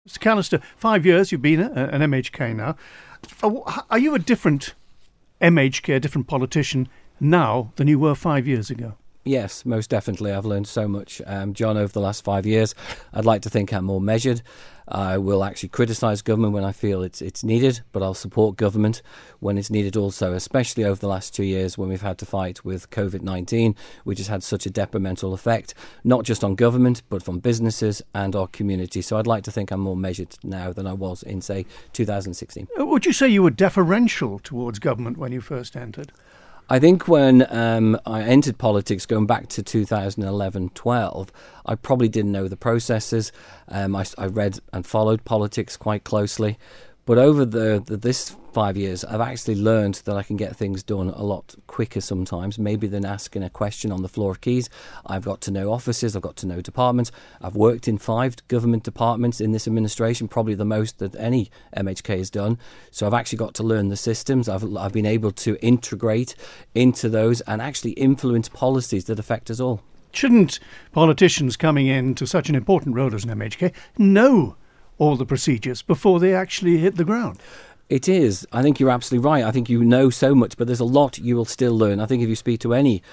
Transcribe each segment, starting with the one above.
Mr. Callister, 5 years you've been an MHK now. Are you a different MHK, a different politician now than you were 5 years ago? Yes, most definitely. I've learned so much, John, over the last 5 years. I'd like to think I'm more measured. I will actually criticise government when I feel it's needed, but I'll support government when it's needed also, especially over the last 2 years when we've had to fight with COVID-19, which has had such a detrimental effect, not just on government, but on businesses and our community. So I'd like to think I'm more measured now than I was in, say, 2016. Would you say you were deferential towards government when you first entered? I think when I entered politics, going back to 2011-12, I probably didn't know the processes. I read and followed politics quite closely. But over this 5 years, I've actually learned that I can get things done a lot quicker sometimes, maybe than asking a question on the floor of keys. I've got to know offices, I've got to know departments. I've worked in 5 government departments in this administration, probably the most that any MHK has done. So I've actually got to learn the systems. I've been able to integrate into those and actually influence policies that affect us all. Shouldn't politicians coming into such an important role as an MHK know all the procedures before they actually hit the ground? It is. I think you're absolutely right. I think you know so much, but there's a lot you will still learn. I think if you speak to any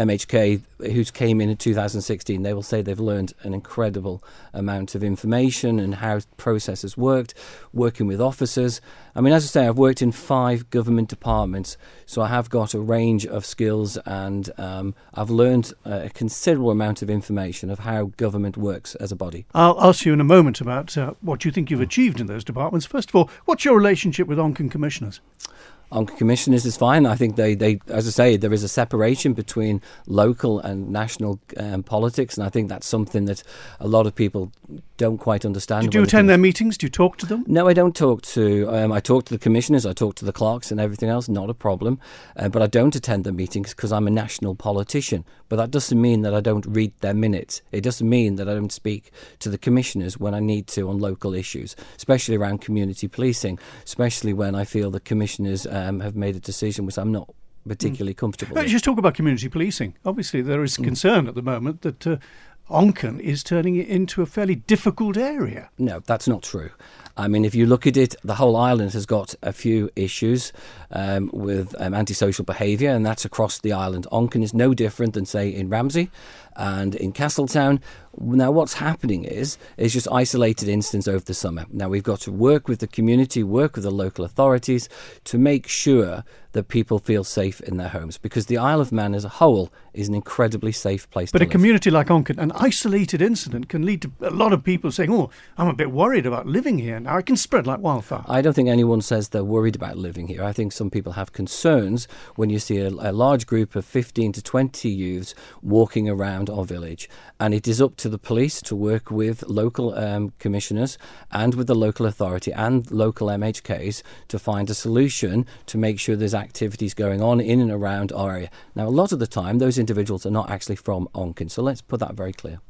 MHK who came in 2016, they will say they've learned an incredible amount of information and how processes worked, working with officers. I mean, as I say, I've worked in 5 government departments, so I have got a range of skills, and I've learned a considerable amount of information of how government works as a body. I'll ask you in a moment about what you think you've achieved in those departments. First of all, what's your relationship with Onken commissioners? Onken commissioners is fine. I think they, as I say, there is a separation between local and national politics, and I think that's something that a lot of people don't quite understand. Do you attend their meetings? Do you talk to them? No, I don't talk to. I talk to the commissioners, I talk to the clerks and everything else, not a problem. But I don't attend the meetings because I'm a national politician. But that doesn't mean that I don't read their minutes. It doesn't mean that I don't speak to the commissioners when I need to on local issues, especially around community policing, especially when I feel the commissioners have made a decision which I'm not particularly comfortable with. Just talk about community policing. Obviously, there is concern at the moment that Onken is turning it into a fairly difficult area. No, that's not true. I mean, if you look at it, the whole island has got a few issues with antisocial behaviour, and that's across the island. Onken is no different than, say, in Ramsey and in Castletown. Now, what's happening is just isolated incidents over the summer. Now, we've got to work with the community, work with the local authorities to make sure that people feel safe in their homes, because the Isle of Man as a whole is an incredibly safe place to live. But a community like Onken, an isolated incident can lead to a lot of people saying, oh, I'm a bit worried about living here now. It can spread like wildfire. I don't think anyone says they're worried about living here. I think some people have concerns when you see a large group of 15 to 20 youths walking around our village. And it is up to the police to work with local commissioners and with the local authority and local MHKs to find a solution to make sure there's activities going on in and around our area. Now, a lot of the time, those individuals are not actually from Onken, so let's put that very clear.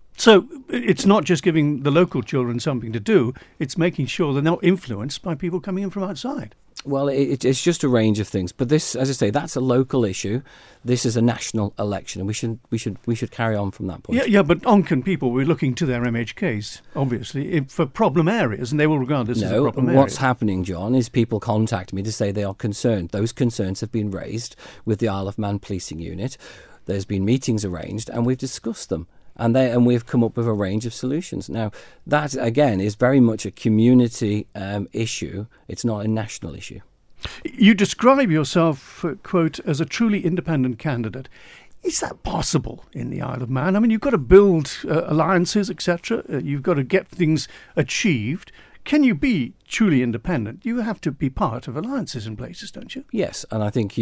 So it's not just giving the local children something to do, it's making sure they're not influenced by people coming in from outside. Well, it's just a range of things. But this, as I say, that's a local issue. This is a national election, and we should carry on from that point. Yeah, but Onken people were looking to their MHKs, obviously, for problem areas, and they will regard this as a problem area. What's happening, John, is people contact me to say they are concerned. Those concerns have been raised with the Isle of Man Policing Unit. There's been meetings arranged, and we've discussed them. And we've come up with a range of solutions. Now, that, again, is very much a community issue. It's not a national issue. You describe yourself, quote, as a truly independent candidate. Is that possible in the Isle of Man? I mean, you've got to build alliances, etc. You've got to get things achieved. Can you be truly independent? You have to be part of alliances in places, don't you? Yes, and I think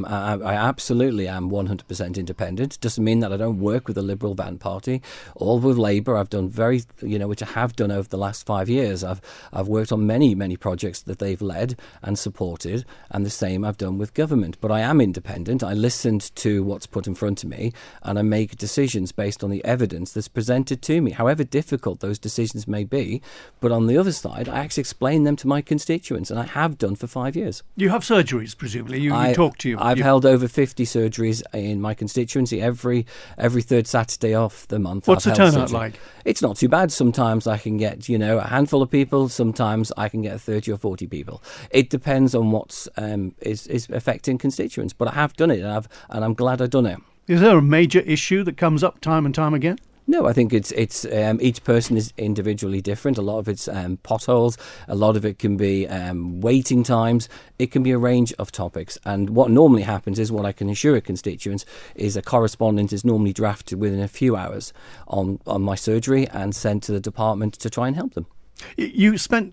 I absolutely am 100% independent. Doesn't mean that I don't work with the Liberal Van Party or with Labour. I've done which I have done over the last 5 years. I've worked on many projects that they've led and supported, and the same I've done with government. But I am independent. I listened to what's put in front of me, and I make decisions based on the evidence that's presented to me, however difficult those decisions may be. But on the other side, I actually explain explain them to my constituents, and I have done for 5 years. You have surgeries, presumably. You talk to you. I've held over 50 surgeries in my constituency every third Saturday of the month. What's the turnout like? It's not too bad. Sometimes I can get, a handful of people. Sometimes I can get 30 or 40 people. It depends on what is affecting constituents. But I have done it, and I'm glad I've done it. Is there a major issue that comes up time and time again? No, I think it's each person is individually different. A lot of it's potholes. A lot of it can be waiting times. It can be a range of topics. And what normally happens is, what I can assure constituents is, a correspondence is normally drafted within a few hours on my surgery and sent to the department to try and help them. You spent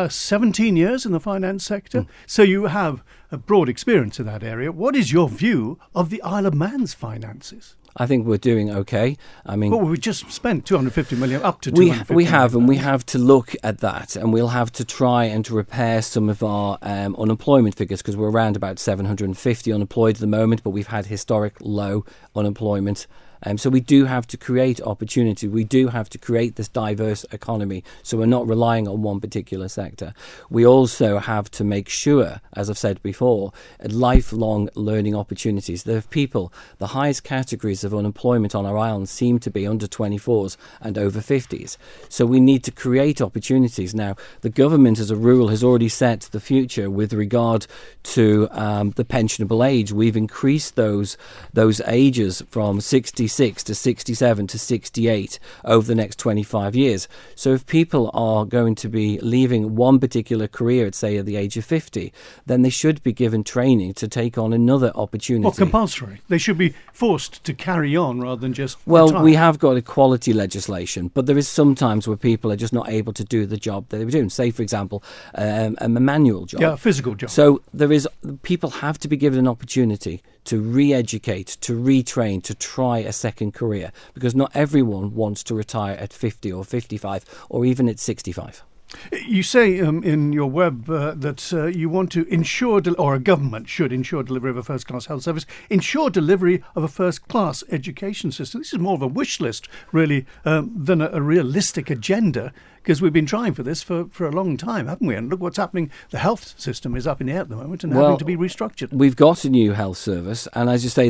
17 years in the finance sector, so you have a broad experience in that area. What is your view of the Isle of Man's finances? I think we're doing okay. I mean, we just spent 250 million, up to 250 we have, and we have to look at that, and we'll have to try and to repair some of our unemployment figures, because we're around about 750 unemployed at the moment, but we've had historic low unemployment. So we do have to create opportunity. We do have to create this diverse economy, so we're not relying on one particular sector. We also have to make sure, as I've said before, lifelong learning opportunities. There are people, the highest categories of unemployment on our island seem to be under 24s and over 50s. So we need to create opportunities. Now, the government, as a rule, has already set the future with regard to the pensionable age. We've increased those ages from 66 to 67 to 68 over the next 25 years. So if people are going to be leaving one particular career at, say, at the age of 50, then they should be given training to take on another opportunity. Well, compulsory. They should be forced to carry on rather than just retire. We have got equality legislation, but there is sometimes where people are just not able to do the job that they were doing. Say, for example, a manual job. Yeah, a physical job. So people have to be given an opportunity to re-educate, to retrain, to try a second career, because not everyone wants to retire at 50 or 55 or even at 65. You say in your web that you want to ensure, or a government should ensure delivery of a first-class health service, ensure delivery of a first-class education system. This is more of a wish list, really, than a realistic agenda, because we've been trying for this for a long time, haven't we? And look what's happening. The health system is up in the air at the moment and having to be restructured. We've got a new health service, and as you say,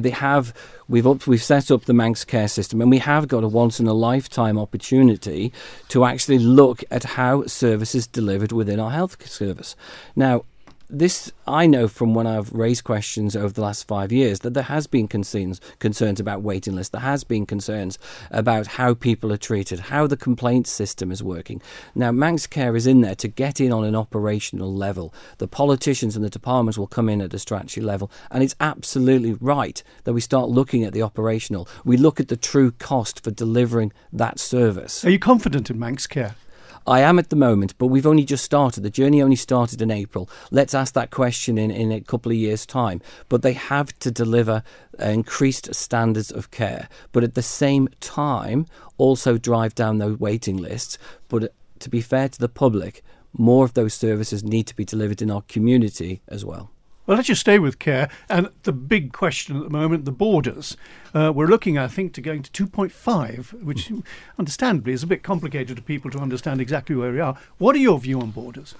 we've set up the Manx Care system, and we have got a once-in-a-lifetime opportunity to actually look at how services delivered within our health service. Now, this, I know from when I've raised questions over the last 5 years, that there has been concerns about waiting lists. There has been concerns about how people are treated, how the complaint system is working. Now, Manx Care is in there to get in on an operational level. The politicians and the departments will come in at a strategy level, and it's absolutely right that we start looking at the operational. We look at the true cost for delivering that service. Are you confident in Manx Care? I am at the moment, but we've only just started. The journey only started in April. Let's ask that question in a couple of years' time. But they have to deliver increased standards of care, but at the same time also drive down those waiting lists. But to be fair to the public, more of those services need to be delivered in our community as well. Well, let's just stay with care. And the big question at the moment, the borders. We're looking, I think, to going to 2.5, which understandably is a bit complicated to people to understand exactly where we are. What are your view on borders?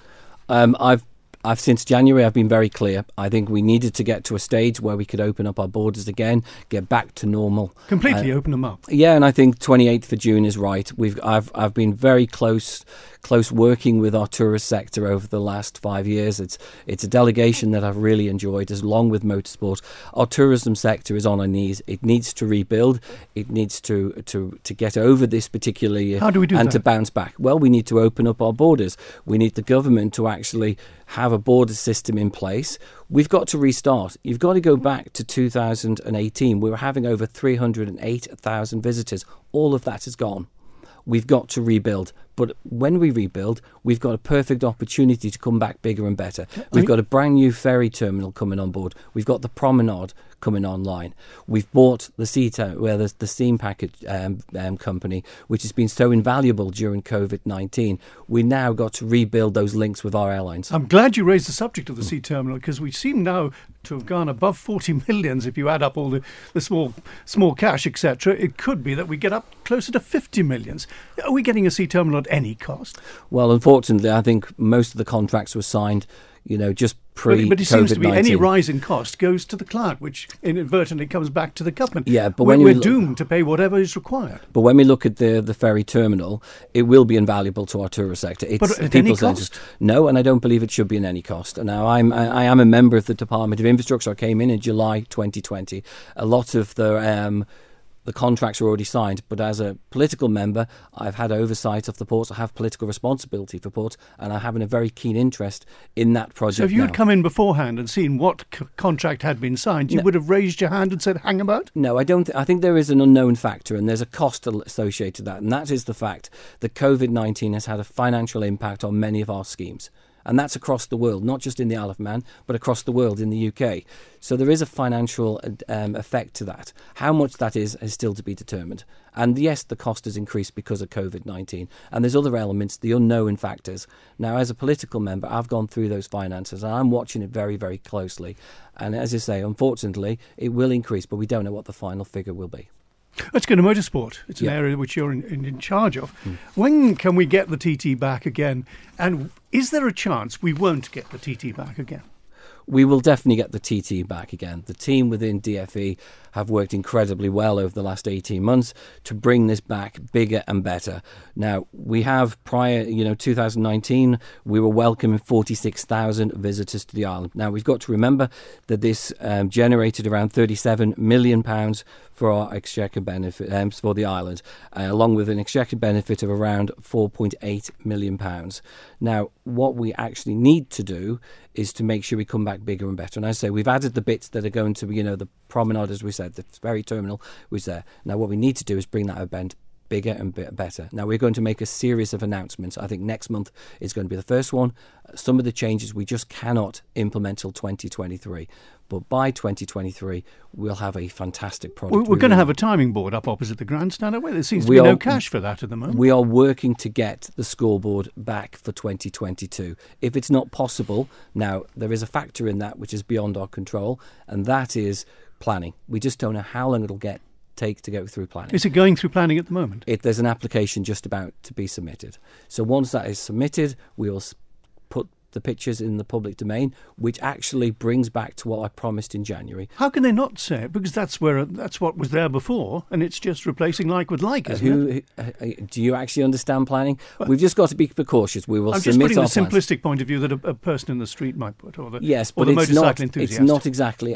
I've since January, I've been very clear. I think we needed to get to a stage where we could open up our borders again, get back to normal. Completely open them up. Yeah, and I think 28th of June is right. I've been very close working with our tourist sector over the last 5 years. It's a delegation that I've really enjoyed, along with motorsport. Our tourism sector is on our knees. It needs to rebuild. It needs to get over this particular year. How do we do and that? To bounce back. Well, we need to open up our borders. We need the government to actually have a border system in place. We've got to restart. You've got to go back to 2018. We were having over 308,000 visitors. All of that is gone. We've got to rebuild. But when we rebuild, we've got a perfect opportunity to come back bigger and better. We've got a brand new ferry terminal coming on board. We've got the promenade coming online. We've bought the the steam packet company, which has been so invaluable during COVID-19. We now got to rebuild those links with our airlines. I'm glad you raised the subject of the sea terminal, because we seem now to have gone above 40 millions, if you add up all the small cash, etc., it could be that we get up closer to 50 millions. Are we getting a sea terminal at any cost? Well, unfortunately, I think most of the contracts were signed, just pre-COVID-19. But it seems to be any rise in cost goes to the client, which inadvertently comes back to the government. Yeah, but we're doomed to pay whatever is required. But when we look at the ferry terminal, it will be invaluable to our tourist sector. But at any cost? No, and I don't believe it should be in any cost. Now, I am a member of the Department of Infrastructure. I came in July 2020. A lot of the contracts are already signed, but as a political member, I've had oversight of the ports. I have political responsibility for ports, and I'm having a very keen interest in that project. So if you had come in beforehand and seen what contract had been signed, you would have raised your hand and said, hang about? No, I don't. I think there is an unknown factor, and there's a cost associated to that, and that is the fact that COVID-19 has had a financial impact on many of our schemes. And that's across the world, not just in the Isle of Man, but across the world in the UK. So there is a financial effect to that. How much that is still to be determined. And yes, the cost has increased because of COVID-19. And there's other elements, the unknown factors. Now, as a political member, I've gone through those finances and I'm watching it very, very closely. And as I say, unfortunately, it will increase, but we don't know what the final figure will be. Let's go to motorsport. It's an area which you're in charge of. When can we get the TT back again? And is there a chance we won't get the TT back again? We will definitely get the TT back again. The team within DFE have worked incredibly well over the last 18 months to bring this back bigger and better. Now, we have 2019, we were welcoming 46,000 visitors to the island. Now, we've got to remember that this generated around £37 million for our exchequer benefit for the island, along with an exchequer benefit of around £4.8 million. Now, what we actually need to do is to make sure we come back bigger and better. And I say we've added the bits that are going to be, the promenade, as we said, the ferry terminal was there. Now, what we need to do is bring that event bigger and better. Now, we're going to make a series of announcements. I think next month is going to be the first one. Some of the changes we just cannot implement till 2023. But by 2023, we'll have a fantastic product. We're going to have a timing board up opposite the grandstand, aren't we? There seems to be no cash for that at the moment. We are working to get the scoreboard back for 2022. If it's not possible, now, there is a factor in that which is beyond our control, and that is planning. We just don't know how long it'll take to go through planning. Is it going through planning at the moment? There's an application just about to be submitted. So once that is submitted, we will put the pictures in the public domain, which actually brings back to what I promised in January. How can they not say it? Because that's what was there before, and it's just replacing like with like, isn't it? Do you actually understand planning? We've just got to be precautious. We will submit our just putting the simplistic point of view that a person in the street might put, or the motorcycle enthusiast. It's not exactly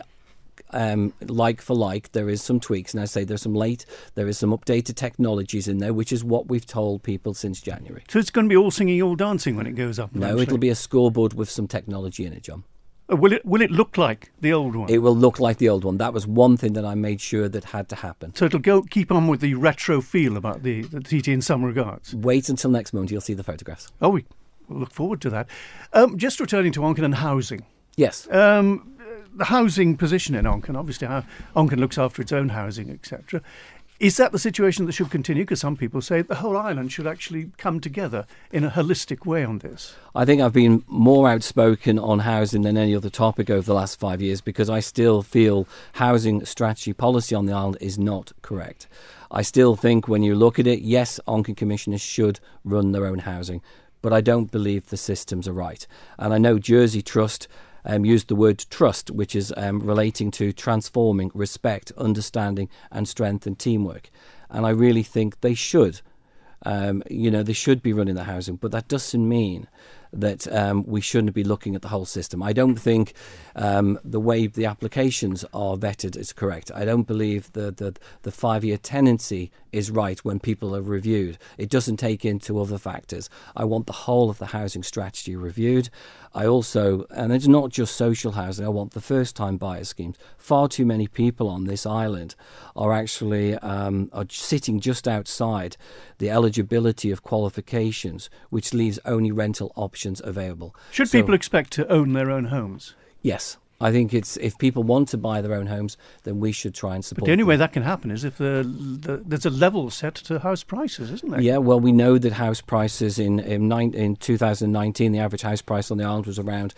like for like. There is some tweaks, and I say there is some updated technologies in there, which is what we've told people since January. So it's going to be all singing, all dancing when it goes up? No, it'll be a scoreboard with some technology in it, John. Will it look like the old one? It will look like the old one. That was one thing that I made sure that had to happen. So it'll keep on with the retro feel about the TT in some regards? Wait until next month, you'll see the photographs. Oh, we'll look forward to that. Just returning to Onken and housing. Yes. The housing position in Onken, obviously how Onken looks after its own housing, etc. Is that the situation that should continue? Because some people say the whole island should actually come together in a holistic way on this. I think I've been more outspoken on housing than any other topic over the last 5 years, because I still feel housing strategy policy on the island is not correct. I still think when you look at it, yes, Onken commissioners should run their own housing, but I don't believe the systems are right. And I know Jersey Trust used the word trust, which is relating to transforming, respect, understanding and strength and teamwork. And I really think they should. They should be running the housing, but that doesn't mean that we shouldn't be looking at the whole system. I don't think the way the applications are vetted is correct. I don't believe the 5-year tenancy is right when people are reviewed. It doesn't take into other factors. I want the whole of the housing strategy reviewed. I also, and it's not just social housing, I want the first-time buyer schemes. Far too many people on this island are actually are sitting just outside the eligibility of qualifications, which leaves only rental options available. Should people expect to own their own homes? Yes. I think if people want to buy their own homes, then we should try and support But the only them. way that can happen is if there's a level set to house prices, isn't there? Yeah, well, we know that house prices in 2019, the average house price on the island was around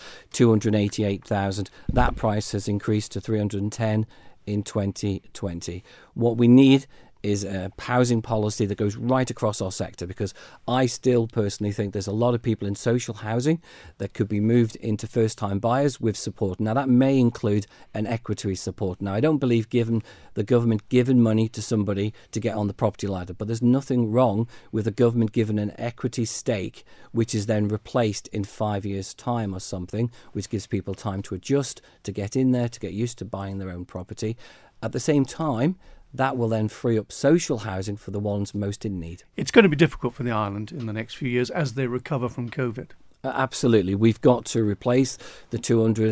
288,000. That price has increased to 310 in 2020. What we need is a housing policy that goes right across our sector, because I still personally think there's a lot of people in social housing that could be moved into first-time buyers with support. Now, that may include an equity support. Now, I don't believe the government giving money to somebody to get on the property ladder, but there's nothing wrong with the government giving an equity stake, which is then replaced in 5 years' time or something, which gives people time to adjust, to get in there, to get used to buying their own property. At the same time, that will then free up social housing for the ones most in need. It's going to be difficult for the island in the next few years as they recover from COVID. Absolutely. We've got to replace the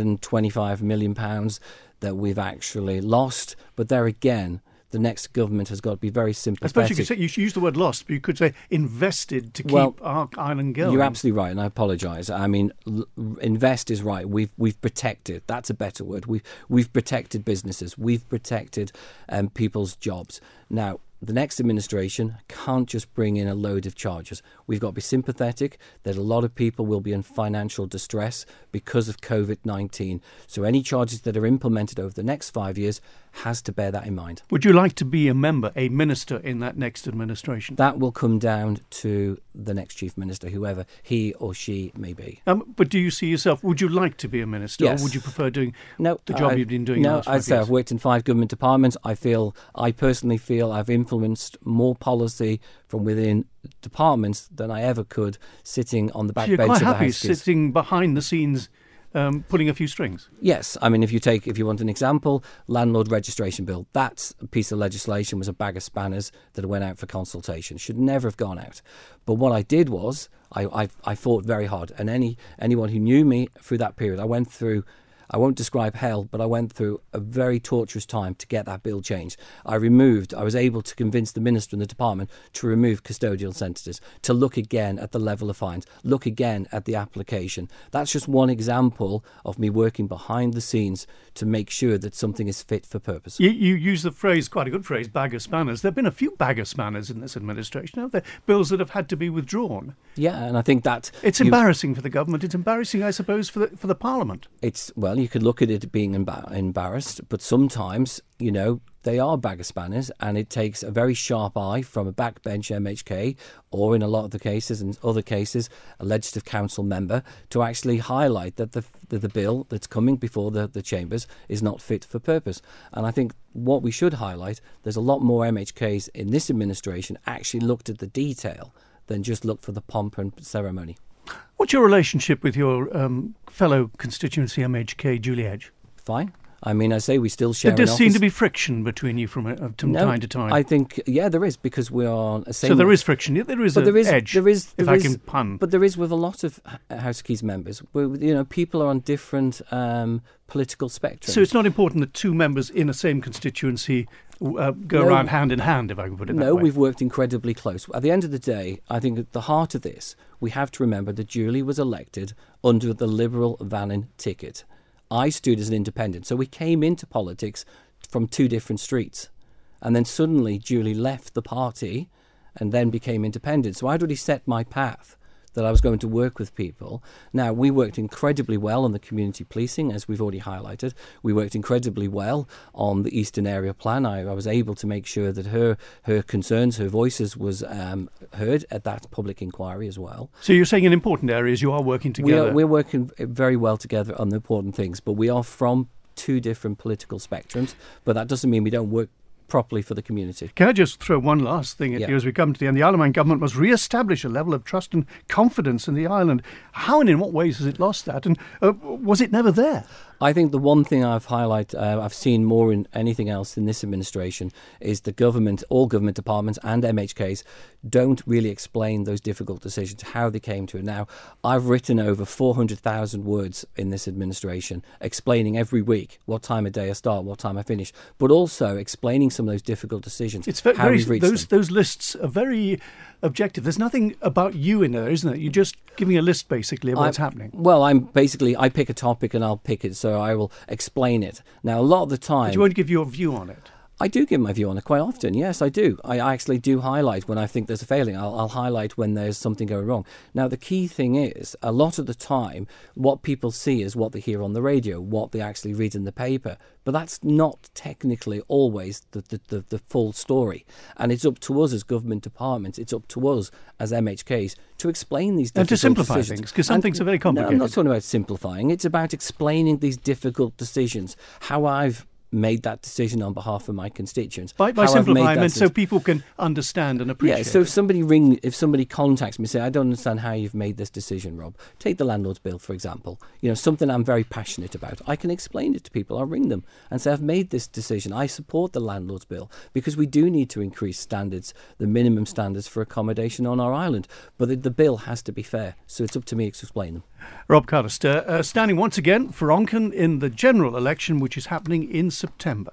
£225 million that we've actually lost. But there again, the next government has got to be very sympathetic. I suppose you should use the word lost, but you could say invested to keep our island going. You're absolutely right, and I apologise. I mean, invest is right. We've protected. That's a better word. We've protected businesses. We've protected people's jobs. Now, the next administration can't just bring in a load of charges. We've got to be sympathetic that a lot of people will be in financial distress because of COVID-19. So any charges that are implemented over the next 5 years has to bear that in mind. Would you like to be a minister in that next administration? That will come down to the next chief minister, whoever he or she may be. But do you see yourself, would you like to be a minister, Yes. or would you prefer doing the job you've been doing? No, the last 5 I'd say years? I've worked in 5 government departments. I personally feel I've influenced more policy from within departments than I ever could sitting on the back So you're bench quite of the happy House Keys. sitting behind the scenes, pulling a few strings? Yes, I mean, if you want an example, landlord registration bill, that piece of legislation was a bag of spanners that went out for consultation. Should never have gone out. But what I did was I fought very hard, and anyone who knew me through that period, I went through. I won't describe hell, but I went through a very torturous time to get that bill changed. I was able to convince the minister in the department to remove custodial sentences, to look again at the level of fines, look again at the application. That's just one example of me working behind the scenes to make sure that something is fit for purpose. You use the phrase, quite a good phrase, bag of spanners. There have been a few bag of spanners in this administration, have there? Bills that have had to be withdrawn. Yeah, and I think that It's embarrassing for the government. It's embarrassing, I suppose, for the Parliament. You could look at it being embarrassed, but sometimes, they are bag of spanners, and it takes a very sharp eye from a backbench MHK, or in a lot of the cases, and other cases, a legislative council member, to actually highlight that the bill that's coming before the chambers is not fit for purpose. And I think what we should highlight, there's a lot more MHKs in this administration actually looked at the detail than just looked for the pomp and ceremony. What's your relationship with your fellow constituency MHK, Julie Edge? Fine. I mean, I say we still share There does an seem office. to be friction between you from time to time. I think, there is, because we are a same. So there is friction. There is an edge, if I can pun. But there is with a lot of House Keys members. People are on different political spectrums. So it's not important that two members in a same constituency go around hand in hand, if I can put it that way. No, we've worked incredibly close. At the end of the day, I think at the heart of this, we have to remember that Julie was elected under the Liberal Vannin ticket. I stood as an independent. So we came into politics from 2 different streets. And then suddenly Julie left the party and then became independent. So I'd already set my path that I was going to work with people. Now, we worked incredibly well on the community policing, as we've already highlighted. We worked incredibly well on the Eastern Area Plan. I was able to make sure that her concerns, her voices was heard at that public inquiry as well. So you're saying in important areas you are working together? We're working very well together on the important things, but we are from 2 different political spectrums. But that doesn't mean we don't work properly for the community. Can I just throw one last thing at you as we come to the end? The Isle of Man government must re-establish a level of trust and confidence in the island. How and in what ways has it lost that? And was it never there? I think the one thing I've seen more in anything else in this administration is the government, all government departments and MHKs don't really explain those difficult decisions, how they came to it. Now, I've written over 400,000 words in this administration explaining every week what time of day I start, what time I finish, but also explaining some of those difficult decisions. It's how we've reached them. those lists are very objective. There's nothing about you in there, isn't it? You're just giving a list, basically, of what's happening. Well, I pick a topic and I'll pick it, so I will explain it. Now, a lot of the time... But you won't give your view on it? I do give my view on it quite often. Yes, I do. I actually do highlight when I think there's a failing. I'll highlight when there's something going wrong. Now, the key thing is, a lot of the time, what people see is what they hear on the radio, what they actually read in the paper. But that's not technically always the full story. And it's up to us as government departments, it's up to us as MHKs to explain these difficult decisions. And to simplify things, because some things are very complicated. No, I'm not talking about simplifying. It's about explaining these difficult decisions, how I've made that decision on behalf of my constituents. By simplifying, and so people can understand and appreciate. Yeah, so if somebody contacts me and say, I don't understand how you've made this decision, Rob. Take the landlord's bill, for example. Something I'm very passionate about. I can explain it to people. I'll ring them and say, I've made this decision. I support the landlord's bill because we do need to increase standards, the minimum standards for accommodation on our island. But the bill has to be fair. So it's up to me to explain them. Rob Carter, standing once again for Onchan in the general election, which is happening in September.